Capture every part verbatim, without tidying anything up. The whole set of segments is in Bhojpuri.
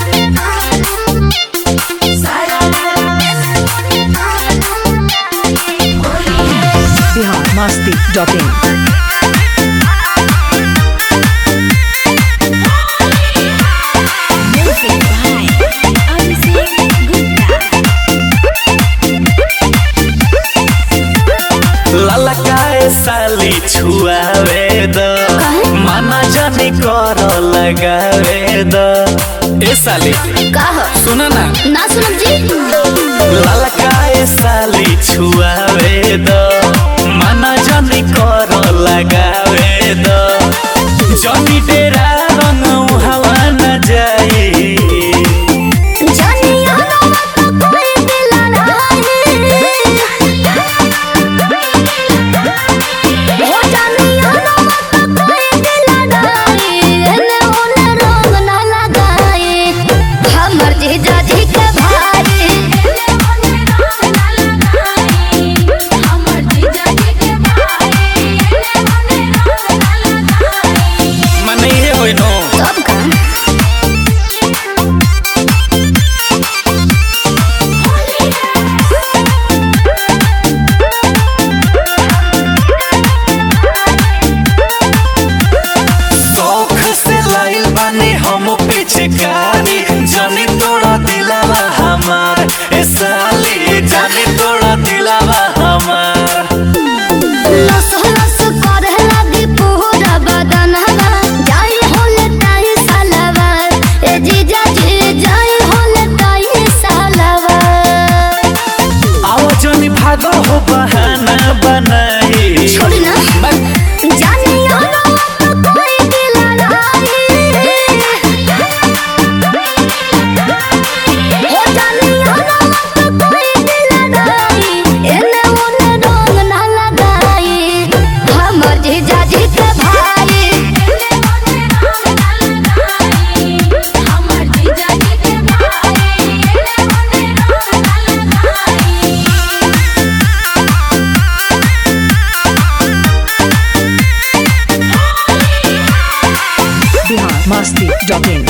बिहार मस्ती डॉट इन। ललकाए साली छुआवे द माना जानी कर लगावे द ए साली का हो? सुना ना ना सुनब जी। ललकाए साली छुआवे द माना जानी कर लगावे द जनी डेरा रंग हवा न जाई पिचकारी जानी तोड़ा दिलावा हमार ए साली जानी तोड़ा दिलावा हमार लस लस करे लगी पूरा बदनवा जाई होले ताई सालवा ए जीजा जी जाई होले ताई सालवा आओ जानी भागो हो बहाना बनाई छोड़ी ना जानी आना तो कोई दिला लाई मस्ती डॉट इन।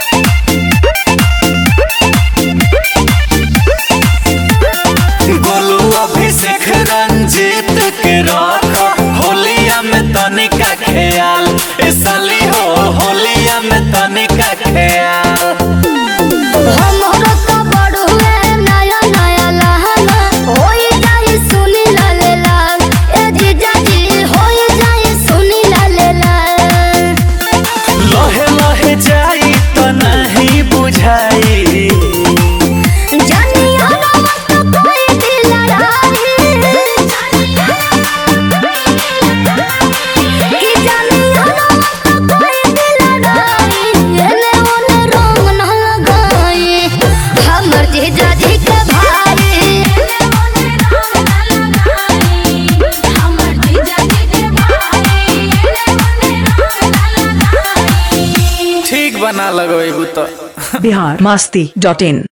गोलू अभिषेक रंजीत के रखो होलिया में तनिका ख्याल ए साली हो होलिया में तनिका ख्याल हमरो तो बड़ुए नया नया लहंगा होई जाई सुनी लाले लाल ए जीजा जी होई जाई सुनी लाले लाल लहे लहे जाई तो नहीं बुझाई जानी आना तो कोई दिला लाई कि जानी आना तो कोई दिला लाई एने ओने रंग न लगाई हमर जीजा जी के भाई एने ओने रंग न लगाई हमर जीजा जी के भाई एने ओने रंग न लगाई ठीक बना लगो तो बिहार मस्ती डॉट इन।